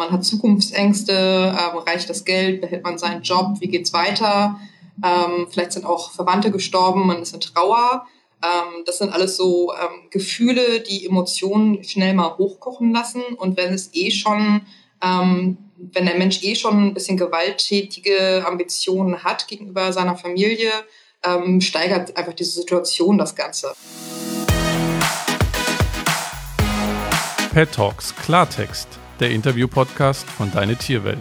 Man hat Zukunftsängste, reicht das Geld, behält man seinen Job, wie geht's weiter? Vielleicht sind auch Verwandte gestorben, man ist in Trauer. Das sind alles so Gefühle, die Emotionen schnell mal hochkochen lassen. Und wenn der Mensch schon ein bisschen gewalttätige Ambitionen hat gegenüber seiner Familie, steigert einfach diese Situation das Ganze. Pet Talks Klartext, der Interview-Podcast von Deine Tierwelt.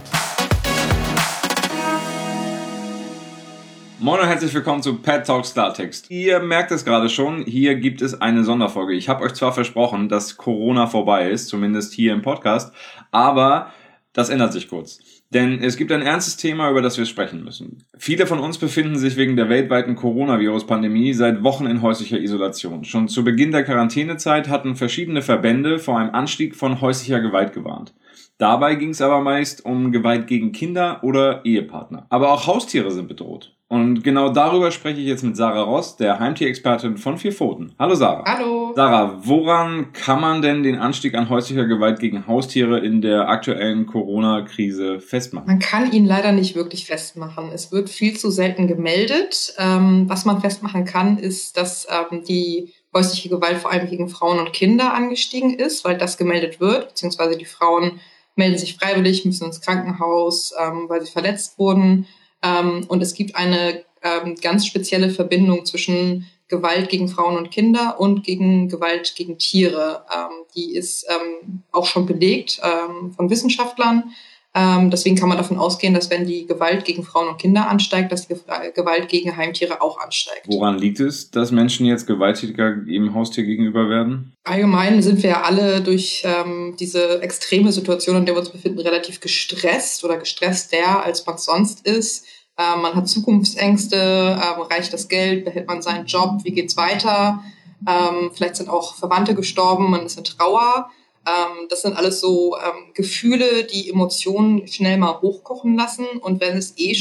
Moin und herzlich willkommen zu Pet Talks Klartext. Ihr merkt es gerade schon, hier gibt es eine Sonderfolge. Ich habe euch zwar versprochen, dass Corona vorbei ist, zumindest hier im Podcast, aber das ändert sich kurz. Denn es gibt ein ernstes Thema, über das wir sprechen müssen. Viele von uns befinden sich wegen der weltweiten Coronavirus-Pandemie seit Wochen in häuslicher Isolation. Schon zu Beginn der Quarantänezeit hatten verschiedene Verbände vor einem Anstieg von häuslicher Gewalt gewarnt. Dabei ging es aber meist um Gewalt gegen Kinder oder Ehepartner. Aber auch Haustiere sind bedroht. Und genau darüber spreche ich jetzt mit Sarah Ross, der Heimtierexpertin von Vier Pfoten. Hallo Sarah. Hallo. Sarah, woran kann man denn den Anstieg an häuslicher Gewalt gegen Haustiere in der aktuellen Corona-Krise festmachen? Man kann ihn leider nicht wirklich festmachen. Es wird viel zu selten gemeldet. Was man festmachen kann, ist, dass die häusliche Gewalt vor allem gegen Frauen und Kinder angestiegen ist, weil das gemeldet wird, beziehungsweise die Frauen melden sich freiwillig, müssen ins Krankenhaus, weil sie verletzt wurden. Und es gibt eine ganz spezielle Verbindung zwischen Gewalt gegen Frauen und Kinder und gegen Gewalt gegen Tiere. Die ist auch schon belegt von Wissenschaftlern. Deswegen kann man davon ausgehen, dass wenn die Gewalt gegen Frauen und Kinder ansteigt, dass die Gewalt gegen Heimtiere auch ansteigt. Woran liegt es, dass Menschen jetzt gewalttätiger ihrem Haustier gegenüber werden? Allgemein sind wir ja alle durch diese extreme Situation, in der wir uns befinden, relativ gestresst oder gestresster, als man sonst ist. Man hat Zukunftsängste, reicht das Geld, behält man seinen Job, wie geht's weiter? Vielleicht sind auch Verwandte gestorben, man ist in Trauer. Das sind alles so Gefühle, die Emotionen schnell mal hochkochen lassen. Und wenn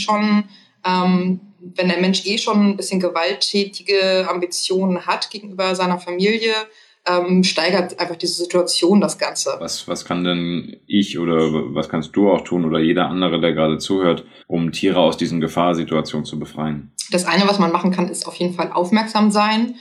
der Mensch schon ein bisschen gewalttätige Ambitionen hat gegenüber seiner Familie, steigert einfach diese Situation das Ganze. Was kann denn ich oder was kannst du auch tun oder jeder andere, der gerade zuhört, um Tiere aus diesen Gefahrsituationen zu befreien? Das eine, was man machen kann, ist auf jeden Fall aufmerksam sein.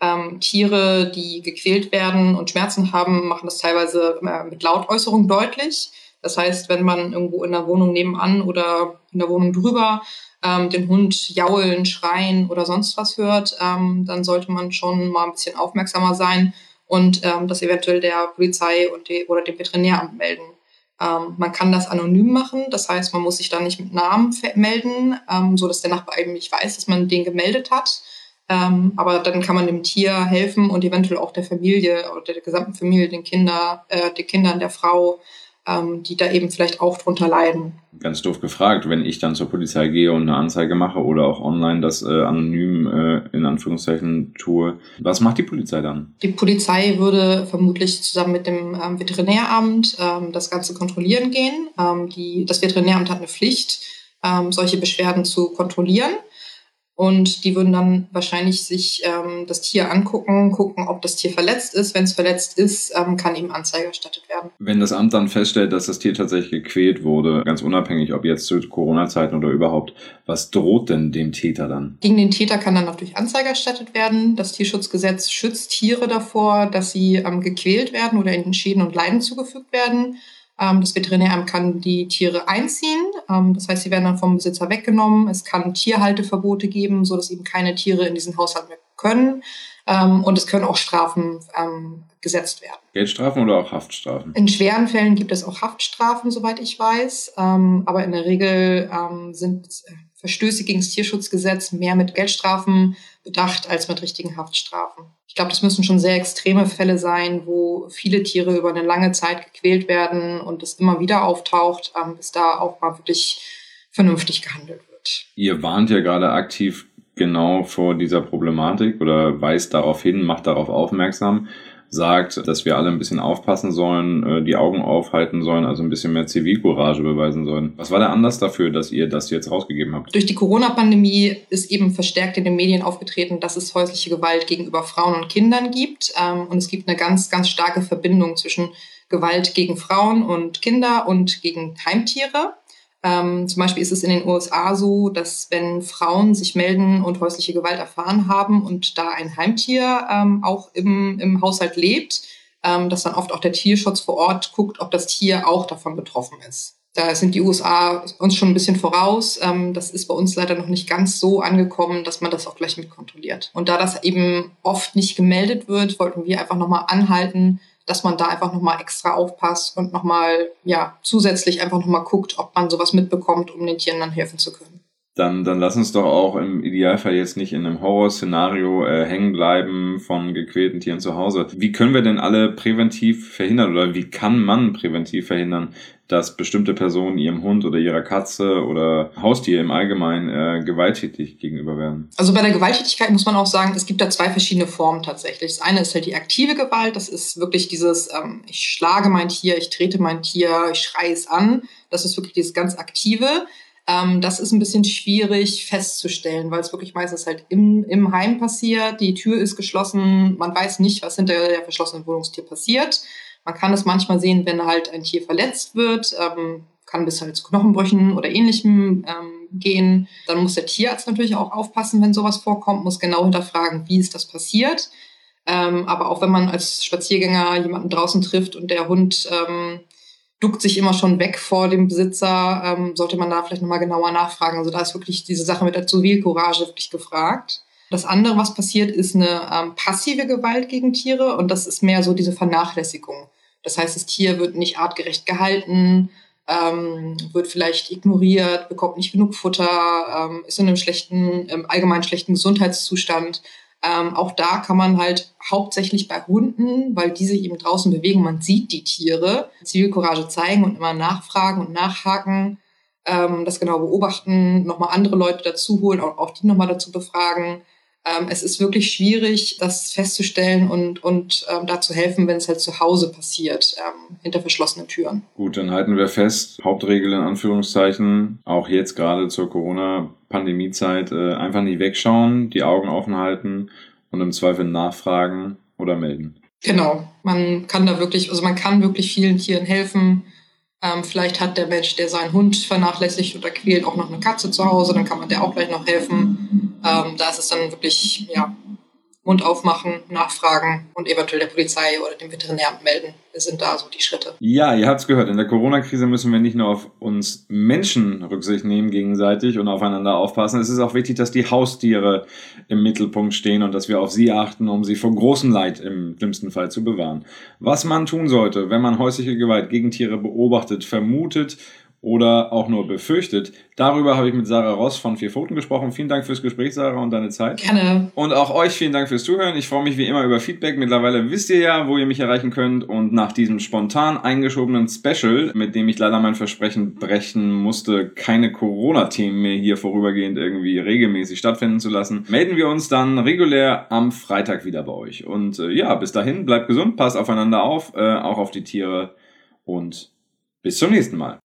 Tiere, die gequält werden und Schmerzen haben, machen das teilweise mit Lautäußerung deutlich. Das heißt, wenn man irgendwo in der Wohnung nebenan oder in der Wohnung drüber den Hund jaulen, schreien oder sonst was hört, dann sollte man schon mal ein bisschen aufmerksamer sein und das eventuell der Polizei oder dem Veterinäramt melden. Man kann das anonym machen, das heißt, man muss sich dann nicht mit Namen melden, so dass der Nachbar eben nicht weiß, dass man den gemeldet hat. Aber dann kann man dem Tier helfen und eventuell auch der Familie oder der gesamten Familie, den Kindern der Frau, die da eben vielleicht auch drunter leiden. Ganz doof gefragt, wenn ich dann zur Polizei gehe und eine Anzeige mache oder auch online das anonym in Anführungszeichen tue, was macht die Polizei dann? Die Polizei würde vermutlich zusammen mit dem Veterinäramt das Ganze kontrollieren gehen. Das Veterinäramt hat eine Pflicht, solche Beschwerden zu kontrollieren. Und die würden dann wahrscheinlich sich das Tier angucken, gucken, ob das Tier verletzt ist. Wenn es verletzt ist, kann eben Anzeige erstattet werden. Wenn das Amt dann feststellt, dass das Tier tatsächlich gequält wurde, ganz unabhängig, ob jetzt zu Corona-Zeiten oder überhaupt, was droht denn dem Täter dann? Gegen den Täter kann dann natürlich Anzeige erstattet werden. Das Tierschutzgesetz schützt Tiere davor, dass sie gequält werden oder ihnen Schäden und Leiden zugefügt werden. Das Veterinäramt kann die Tiere einziehen. Das heißt, sie werden dann vom Besitzer weggenommen. Es kann Tierhalteverbote geben, sodass eben keine Tiere in diesen Haushalt mehr können. Und es können auch Strafen gesetzt werden. Geldstrafen oder auch Haftstrafen? In schweren Fällen gibt es auch Haftstrafen, soweit ich weiß. Aber in der Regel sind Verstöße gegen das Tierschutzgesetz mehr mit Geldstrafen bedacht als mit richtigen Haftstrafen. Ich glaube, das müssen schon sehr extreme Fälle sein, wo viele Tiere über eine lange Zeit gequält werden und es immer wieder auftaucht, bis da auch mal wirklich vernünftig gehandelt wird. Ihr warnt ja gerade aktiv genau vor dieser Problematik oder weist darauf hin, macht darauf aufmerksam. sagt, dass wir alle ein bisschen aufpassen sollen, die Augen aufhalten sollen, also ein bisschen mehr Zivilcourage beweisen sollen. Was war der Anlass dafür, dass ihr das jetzt rausgegeben habt? Durch die Corona-Pandemie ist eben verstärkt in den Medien aufgetreten, dass es häusliche Gewalt gegenüber Frauen und Kindern gibt. Und es gibt eine ganz, ganz starke Verbindung zwischen Gewalt gegen Frauen und Kinder und gegen Heimtiere. Zum Beispiel ist es in den USA so, dass wenn Frauen sich melden und häusliche Gewalt erfahren haben und da ein Heimtier auch im Haushalt lebt, dass dann oft auch der Tierschutz vor Ort guckt, ob das Tier auch davon betroffen ist. Da sind die USA uns schon ein bisschen voraus. Das ist bei uns leider noch nicht ganz so angekommen, dass man das auch gleich mit kontrolliert. Und da das eben oft nicht gemeldet wird, wollten wir einfach nochmal anhalten, dass man da einfach nochmal extra aufpasst und nochmal zusätzlich einfach nochmal guckt, ob man sowas mitbekommt, um den Tieren dann helfen zu können. Dann lass uns doch auch im Idealfall jetzt nicht in einem Horrorszenario hängen bleiben von gequälten Tieren zu Hause. Wie können wir denn alle präventiv verhindern oder wie kann man präventiv verhindern, dass bestimmte Personen ihrem Hund oder ihrer Katze oder Haustier im Allgemeinen gewalttätig gegenüber werden? Also bei der Gewalttätigkeit muss man auch sagen, es gibt da 2 verschiedene Formen tatsächlich. Das eine ist halt die aktive Gewalt, das ist wirklich dieses, ich schlage mein Tier, ich trete mein Tier, ich schreie es an. Das ist wirklich dieses ganz Aktive. Das ist ein bisschen schwierig festzustellen, weil es wirklich meistens halt im Heim passiert. Die Tür ist geschlossen, man weiß nicht, was hinter der verschlossenen Wohnungstür passiert. Man kann es manchmal sehen, wenn halt ein Tier verletzt wird, kann bis halt zu Knochenbrüchen oder Ähnlichem gehen. Dann muss der Tierarzt natürlich auch aufpassen, wenn sowas vorkommt, muss genau hinterfragen, wie ist das passiert. Aber auch wenn man als Spaziergänger jemanden draußen trifft und der Hund duckt sich immer schon weg vor dem Besitzer, sollte man da vielleicht nochmal genauer nachfragen. Also da ist wirklich diese Sache mit der Zivilcourage wirklich gefragt. Das andere, was passiert, ist eine passive Gewalt gegen Tiere und das ist mehr so diese Vernachlässigung. Das heißt, das Tier wird nicht artgerecht gehalten, wird vielleicht ignoriert, bekommt nicht genug Futter, ist in einem allgemein schlechten Gesundheitszustand. Auch da kann man halt hauptsächlich bei Hunden, weil die sich eben draußen bewegen, man sieht die Tiere, Zivilcourage zeigen und immer nachfragen und nachhaken, das genau beobachten, nochmal andere Leute dazu holen, auch die nochmal dazu befragen. Es ist wirklich schwierig, das festzustellen und da zu helfen, wenn es halt zu Hause passiert, hinter verschlossenen Türen. Gut, dann halten wir fest, Hauptregel in Anführungszeichen, auch jetzt gerade zur Corona-Pandemie-Zeit, einfach nicht wegschauen, die Augen offen halten und im Zweifel nachfragen oder melden. Genau, man kann wirklich vielen Tieren helfen. Vielleicht hat der Mensch, der seinen Hund vernachlässigt oder quält, auch noch eine Katze zu Hause, dann kann man der auch gleich noch helfen. Da ist es dann wirklich, Mund aufmachen, nachfragen und eventuell der Polizei oder dem Veterinär melden. Das sind da so die Schritte. Ja, ihr habt's gehört. In der Corona-Krise müssen wir nicht nur auf uns Menschen Rücksicht nehmen gegenseitig und aufeinander aufpassen. Es ist auch wichtig, dass die Haustiere im Mittelpunkt stehen und dass wir auf sie achten, um sie vor großem Leid im schlimmsten Fall zu bewahren. Was man tun sollte, wenn man häusliche Gewalt gegen Tiere beobachtet, vermutet oder auch nur befürchtet. Darüber habe ich mit Sarah Ross von 4 Pfoten gesprochen. Vielen Dank fürs Gespräch, Sarah, und deine Zeit. Gerne. Und auch euch vielen Dank fürs Zuhören. Ich freue mich wie immer über Feedback. Mittlerweile wisst ihr ja, wo ihr mich erreichen könnt. Und nach diesem spontan eingeschobenen Special, mit dem ich leider mein Versprechen brechen musste, keine Corona-Themen mehr hier vorübergehend irgendwie regelmäßig stattfinden zu lassen, melden wir uns dann regulär am Freitag wieder bei euch. Und bis dahin, bleibt gesund, passt aufeinander auf, auch auf die Tiere und bis zum nächsten Mal.